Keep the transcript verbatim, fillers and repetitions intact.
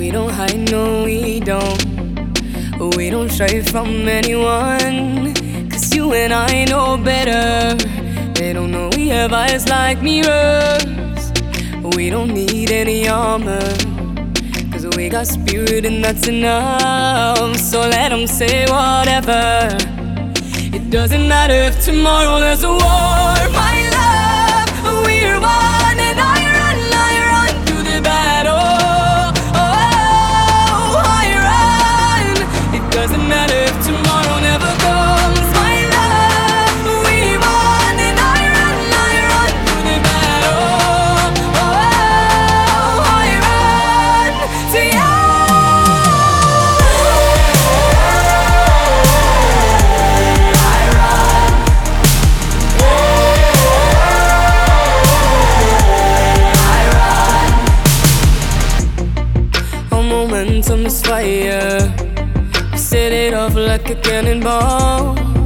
We don't hide, no we don't. We don't shy from anyone, cause you and I know better. They don't know we have eyes like mirrors. We don't need any armor, cause we got spirit and that's enough. So let them say whatever. It doesn't matter if tomorrow there's a war. My love, we're one, and I run, I run to the battle. Oh, I run. It doesn't matter if tomorrow never comes. My love, we won, and I run, I run to the battle. Oh, I run to you. Momentum is fire. We set it off like a cannonball.